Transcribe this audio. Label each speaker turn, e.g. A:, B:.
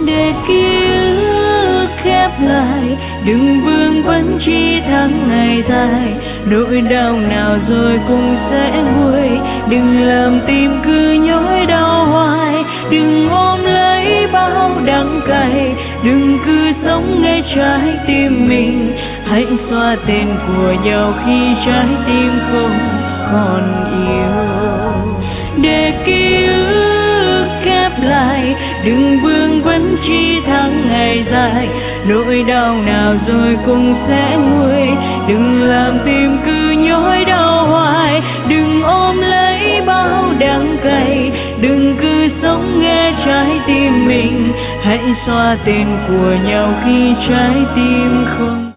A: để ký ức khép lại, đừng vương vấn chi tháng ngày dài. Nỗi đau nào rồi cũng sẽ nguôi, đừng làm tim cứ nhói đau hoài. Đừng ôm lấy bao đắng cay, đừng cứ sống nghe trái tim mình. Hãy xóa tên của nhau khi trái tim không còn yêu. Để ký ức khép lại, đừng vương vấn chi tháng ngày dài. Nỗi đau nào rồi cũng sẽ nguôi, đừng làm tim cứ nhói đau hoài. Đừng ôm lấy bao đắng cay, đừng cứ sống nghe trái tim mình. Hãy xóa tên của nhau khi trái tim không